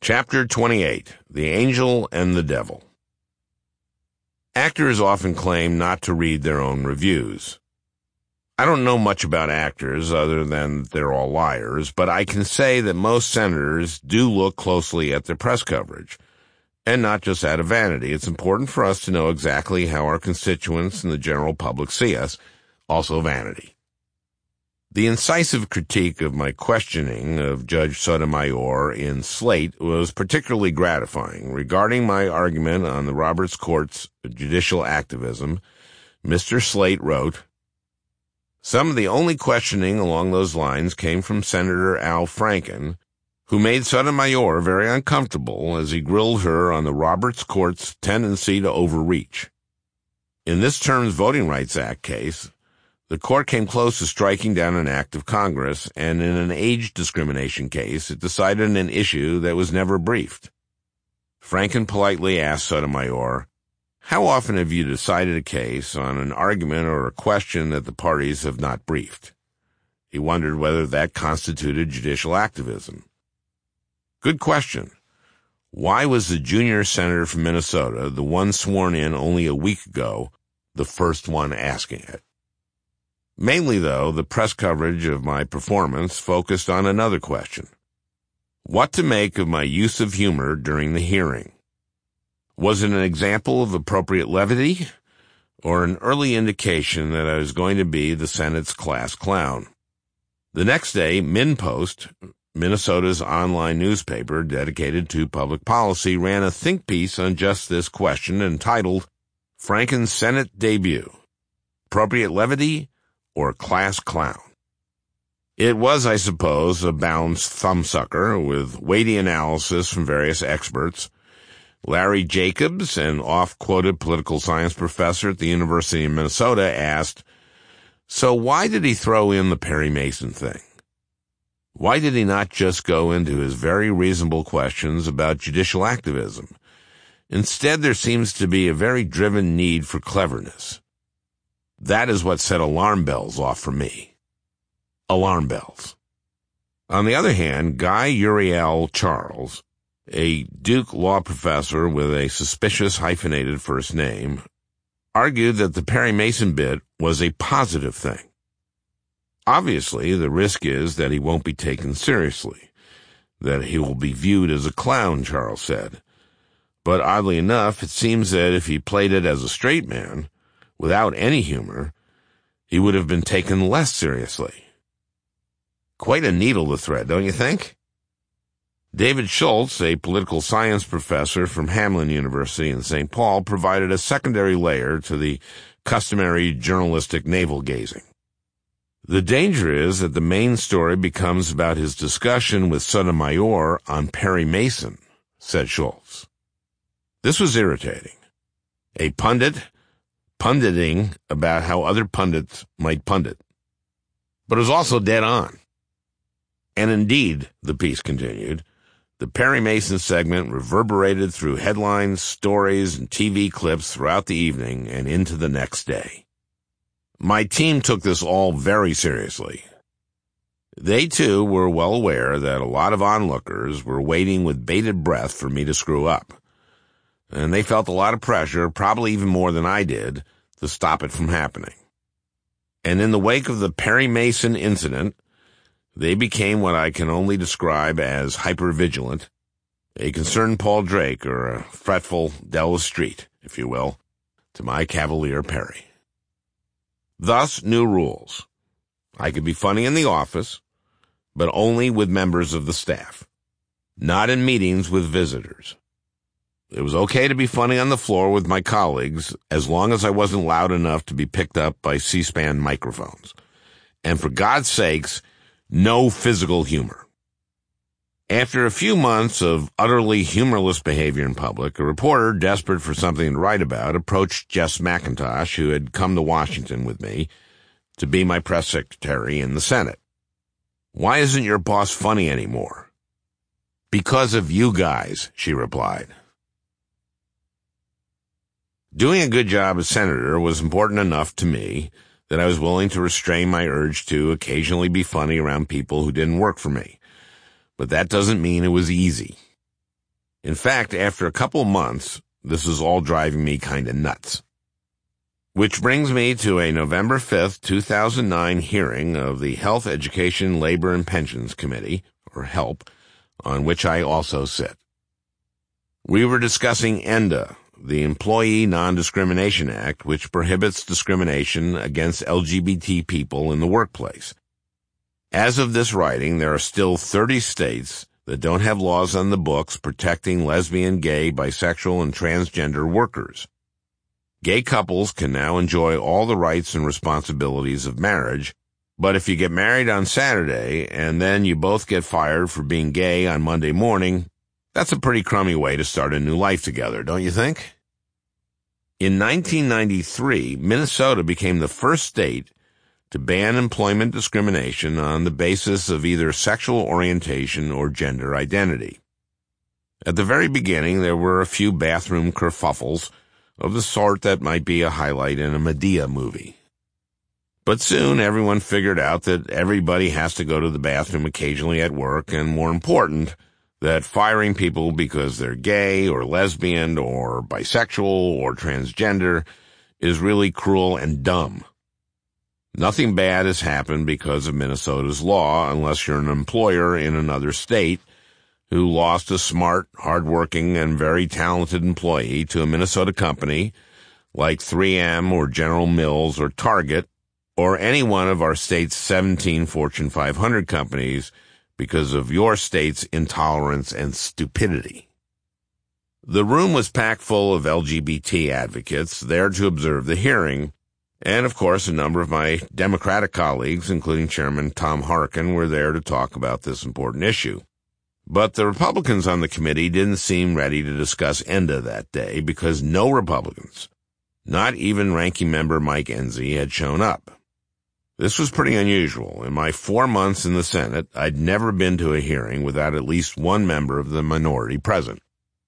Chapter 28, The Angel and the Devil. Actors often claim not to read their own reviews. I don't know much about actors other than they're all liars, but I can say that most senators do look closely at their press coverage, and not just out of vanity. It's important for us to know exactly how our constituents and the general public see us, also vanity. The incisive critique of my questioning of Judge Sotomayor in Slate was particularly gratifying. Regarding my argument on the Roberts Court's judicial activism, Mr. Slate wrote, "Some of the only questioning along those lines came from Senator Al Franken, who made Sotomayor very uncomfortable as he grilled her on the Roberts Court's tendency to overreach. In this term's Voting Rights Act case, the court came close to striking down an act of Congress, and in an age discrimination case, it decided an issue that was never briefed. Franken politely asked Sotomayor, 'How often have you decided a case on an argument or a question that the parties have not briefed?' He wondered whether that constituted judicial activism. Good question. Why was the junior senator from Minnesota, the one sworn in only a week ago, the first one asking it? Mainly, though, the press coverage of my performance focused on another question. What to make of my use of humor during the hearing? Was it an example of appropriate levity, or an early indication that I was going to be the Senate's class clown? The next day, MinnPost, Minnesota's online newspaper dedicated to public policy, ran a think piece on just this question entitled, "Franken's Senate Debut: Appropriate Levity or Class Clown?" It was, I suppose, a balanced thumbsucker with weighty analysis from various experts. Larry Jacobs, an oft-quoted political science professor at the University of Minnesota, asked, "So why did he throw in the Perry Mason thing? Why did he not just go into his very reasonable questions about judicial activism? Instead, there seems to be a very driven need for cleverness. That is what set alarm bells off for me." Alarm bells. On the other hand, Guy Uriel Charles, a Duke law professor with a suspicious hyphenated first name, argued that the Perry Mason bit was a positive thing. Obviously, the risk is that he won't be taken seriously, that he will be viewed as a clown, Charles said. But oddly enough, it seems that if he played it as a straight man, without any humor, he would have been taken less seriously. Quite a needle to thread, don't you think? David Schultz, a political science professor from Hamline University in St. Paul, provided a secondary layer to the customary journalistic navel-gazing. "The danger is that the main story becomes about his discussion with Sotomayor on Perry Mason," said Schultz. This was irritating. A pundit punditing about how other pundits might pundit. But it was also dead on. And indeed, the piece continued, the Perry Mason segment reverberated through headlines, stories, and TV clips throughout the evening and into the next day. My team took this all very seriously. They, too, were well aware that a lot of onlookers were waiting with bated breath for me to screw up. And they felt a lot of pressure, probably even more than I did, to stop it from happening. And in the wake of the Perry Mason incident, they became what I can only describe as hypervigilant, a concerned Paul Drake or a fretful Della Street, if you will, to my Cavalier Perry. Thus, new rules. I could be funny in the office, but only with members of the staff, not in meetings with visitors. It was okay to be funny on the floor with my colleagues as long as I wasn't loud enough to be picked up by C-SPAN microphones. And for God's sakes, no physical humor. After a few months of utterly humorless behavior in public, a reporter desperate for something to write about approached Jess McIntosh, who had come to Washington with me to be my press secretary in the Senate. "Why isn't your boss funny anymore?" "Because of you guys," she replied. Doing a good job as senator was important enough to me that I was willing to restrain my urge to occasionally be funny around people who didn't work for me. But that doesn't mean it was easy. In fact, after a couple of months, this is all driving me kind of nuts. Which brings me to a November 5th, 2009 hearing of the Health, Education, Labor, and Pensions Committee, or HELP, on which I also sit. We were discussing ENDA, the Employee Non-Discrimination Act, which prohibits discrimination against LGBT people in the workplace. As of this writing, there are still 30 states that don't have laws on the books protecting lesbian, gay, bisexual, and transgender workers. Gay couples can now enjoy all the rights and responsibilities of marriage, but if you get married on Saturday and then you both get fired for being gay on Monday morning, that's a pretty crummy way to start a new life together, don't you think? In 1993, Minnesota became the first state to ban employment discrimination on the basis of either sexual orientation or gender identity. At the very beginning, there were a few bathroom kerfuffles of the sort that might be a highlight in a Medea movie. But soon everyone figured out that everybody has to go to the bathroom occasionally at work, and more important, that firing people because they're gay or lesbian or bisexual or transgender is really cruel and dumb. Nothing bad has happened because of Minnesota's law unless you're an employer in another state who lost a smart, hardworking, and very talented employee to a Minnesota company like 3M or General Mills or Target or any one of our state's 17 Fortune 500 companies because of your state's intolerance and stupidity. The room was packed full of LGBT advocates there to observe the hearing, and, of course, a number of my Democratic colleagues, including Chairman Tom Harkin, were there to talk about this important issue. But the Republicans on the committee didn't seem ready to discuss ENDA that day because no Republicans, not even Ranking Member Mike Enzi, had shown up. This was pretty unusual. In my 4 months in the Senate, I'd never been to a hearing without at least one member of the minority present.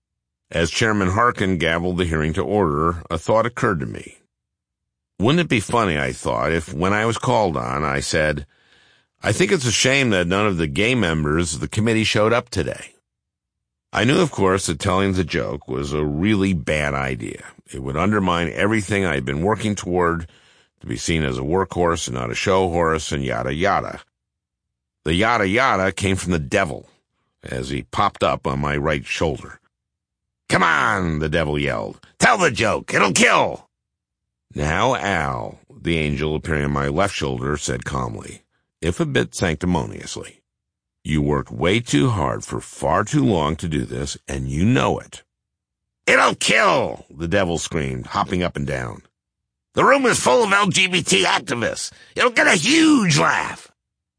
As Chairman Harkin gavelled the hearing to order, a thought occurred to me. Wouldn't it be funny, I thought, if when I was called on, I said, I think it's a shame that none of the gay members of the committee showed up today. I knew, of course, that telling the joke was a really bad idea. It would undermine everything I had been working toward, to be seen as a workhorse and not a show horse, and yada yada. The yada yada came from the devil, as he popped up on my right shoulder. Come on, the devil yelled. Tell the joke. It'll kill. Now, Al, the angel appearing on my left shoulder, said calmly, if a bit sanctimoniously, you worked way too hard for far too long to do this, and you know it. It'll kill, the devil screamed, hopping up and down. The room is full of LGBT activists. It'll get a huge laugh.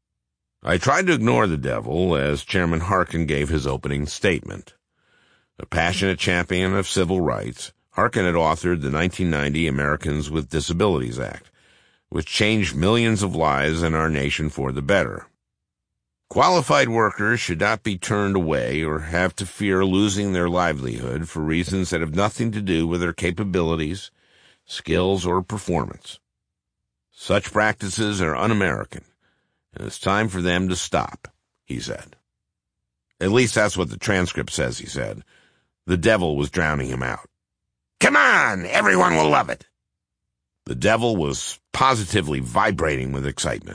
I tried to ignore the devil as Chairman Harkin gave his opening statement. A passionate champion of civil rights, Harkin had authored the 1990 Americans with Disabilities Act, which changed millions of lives in our nation for the better. Qualified workers should not be turned away or have to fear losing their livelihood for reasons that have nothing to do with their capabilities, skills, or performance. Such practices are un-American, and it's time for them to stop, he said. At least that's what the transcript says, he said. The devil was drowning him out. Come on, everyone will love it. The devil was positively vibrating with excitement.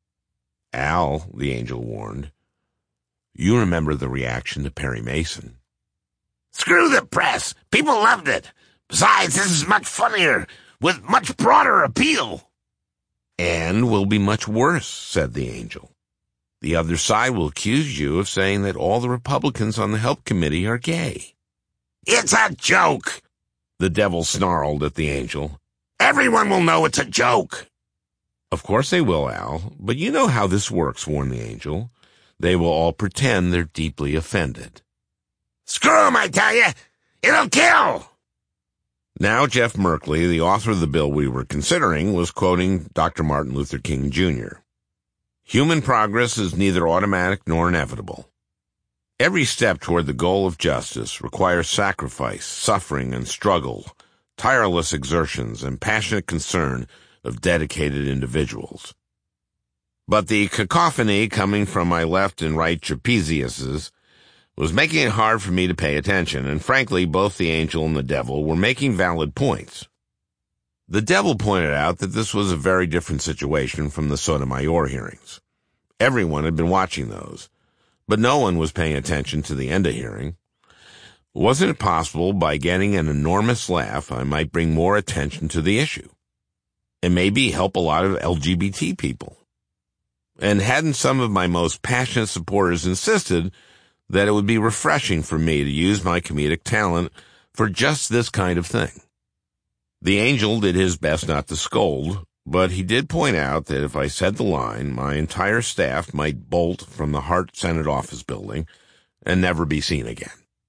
Al, the angel warned, you remember the reaction to Perry Mason. Screw the press. People loved it. Besides, this is much funnier, with much broader appeal. And will be much worse, said the angel. The other side will accuse you of saying that all the Republicans on the Help Committee are gay. It's a joke, the devil snarled at the angel. Everyone will know it's a joke. Of course they will, Al, but you know how this works, warned the angel. They will all pretend they're deeply offended. Screw 'em, I tell you! It'll kill! Now Jeff Merkley, the author of the bill we were considering, was quoting Dr. Martin Luther King, Jr. Human progress is neither automatic nor inevitable. Every step toward the goal of justice requires sacrifice, suffering, and struggle, tireless exertions, and passionate concern of dedicated individuals. But the cacophony coming from my left and right trapeziuses was making it hard for me to pay attention, and frankly, both the angel and the devil were making valid points. The devil pointed out that this was a very different situation from the Sotomayor hearings. Everyone had been watching those, but no one was paying attention to the Enda hearing. Wasn't it possible by getting an enormous laugh I might bring more attention to the issue? And maybe help a lot of LGBT people? And hadn't some of my most passionate supporters insisted that it would be refreshing for me to use my comedic talent for just this kind of thing? The angel did his best not to scold, but he did point out that if I said the line, my entire staff might bolt from the Hart Senate office building and never be seen again.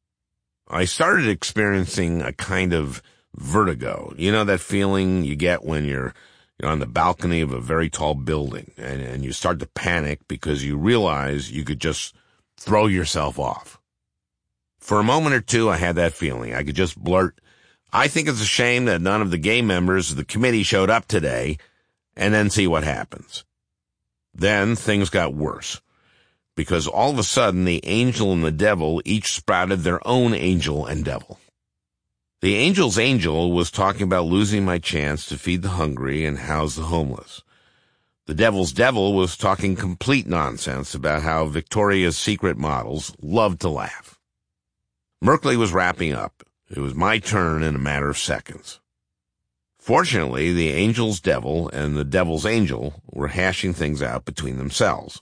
I started experiencing a kind of vertigo. You know that feeling you get when you're on the balcony of a very tall building and you start to panic because you realize you could just throw yourself off. For a moment or two, I had that feeling. I could just blurt, "I think it's a shame that none of the gay members of the committee showed up today," and then see what happens. Then things got worse, because all of a sudden the angel and the devil each sprouted their own angel and devil. The angel's angel was talking about losing my chance to feed the hungry and house the homeless. The devil's devil was talking complete nonsense about how Victoria's Secret models loved to laugh. Merkley was wrapping up. It was my turn in a matter of seconds. Fortunately, the angel's devil and the devil's angel were hashing things out between themselves.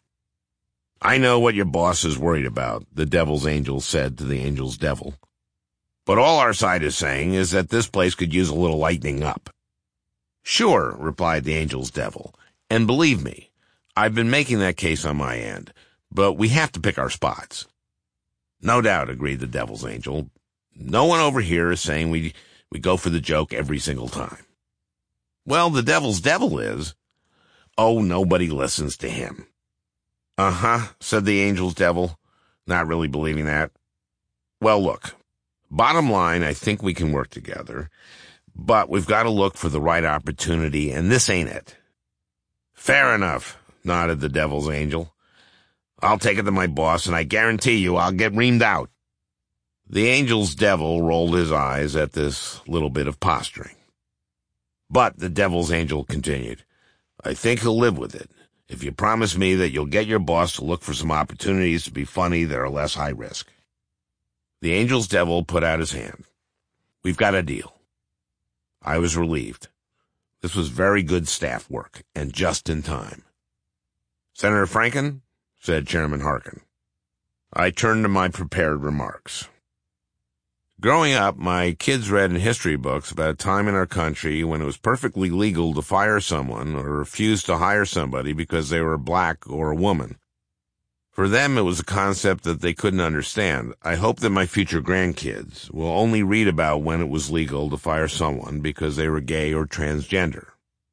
"I know what your boss is worried about," the devil's angel said to the angel's devil. "But all our side is saying is that this place could use a little lightening up." "Sure," replied the angel's devil. "And believe me, I've been making that case on my end, but we have to pick our spots." "No doubt," agreed the devil's angel. "No one over here is saying we go for the joke every single time." "Well, the devil's devil is." "Oh, nobody listens to him." "Uh-huh," said the angel's devil, not really believing that. "Well, look, bottom line, I think we can work together, but we've got to look for the right opportunity, and this ain't it." "Fair enough," nodded the devil's angel. "I'll take it to my boss, and I guarantee you I'll get reamed out." The angel's devil rolled his eyes at this little bit of posturing. "But," the devil's angel continued, "I think he'll live with it, if you promise me that you'll get your boss to look for some opportunities to be funny that are less high risk." The angel's devil put out his hand. "We've got a deal." I was relieved. This was very good staff work, and just in time. "Senator Franken?" said Chairman Harkin. I turned to my prepared remarks. Growing up, my kids read in history books about a time in our country when it was perfectly legal to fire someone or refuse to hire somebody because they were black or a woman. For them, it was a concept that they couldn't understand. I hope that my future grandkids will only read about when it was legal to fire someone because they were gay or transgender.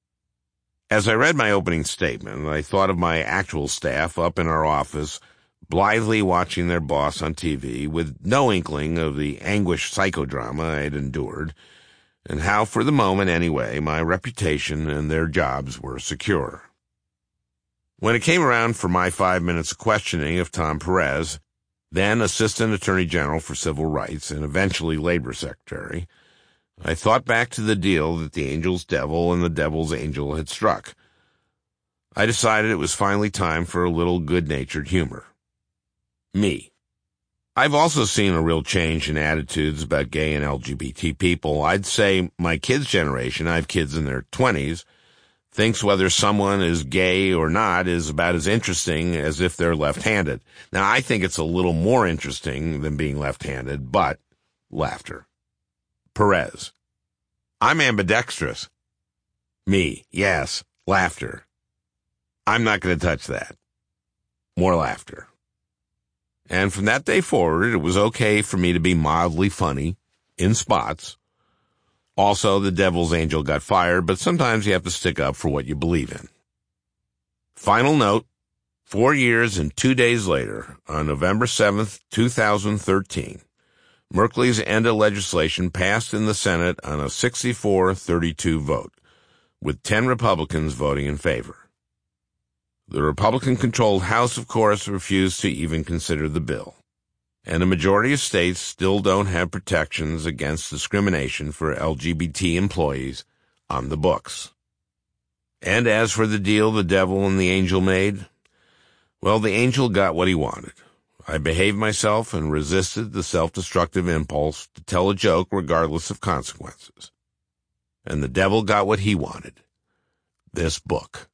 As I read my opening statement, I thought of my actual staff up in our office, blithely watching their boss on TV with no inkling of the anguished psychodrama I had endured, and how, for the moment anyway, my reputation and their jobs were secure. When it came around for my 5 minutes of questioning of Tom Perez, then Assistant Attorney General for Civil Rights and eventually Labor Secretary, I thought back to the deal that the angel's devil and the devil's angel had struck. I decided it was finally time for a little good-natured humor. Me. I've also seen a real change in attitudes about gay and LGBT people. I'd say my kids' generation, I have kids in their 20s, thinks whether someone is gay or not is about as interesting as if they're left-handed. Now, I think it's a little more interesting than being left-handed, but laughter. Perez. I'm ambidextrous. Me. Yes, laughter. I'm not going to touch that. More laughter. And from that day forward, it was okay for me to be mildly funny, in spots. Also, the devil's angel got fired, but sometimes you have to stick up for what you believe in. Final note, 4 years and 2 days later, on November 7th, 2013, Merkley's Enda legislation passed in the Senate on a 64-32 vote, with 10 Republicans voting in favor. The Republican-controlled House, of course, refused to even consider the bill. And a majority of states still don't have protections against discrimination for LGBT employees on the books. And as for the deal the devil and the angel made, well, the angel got what he wanted. I behaved myself and resisted the self-destructive impulse to tell a joke regardless of consequences. And the devil got what he wanted. This book.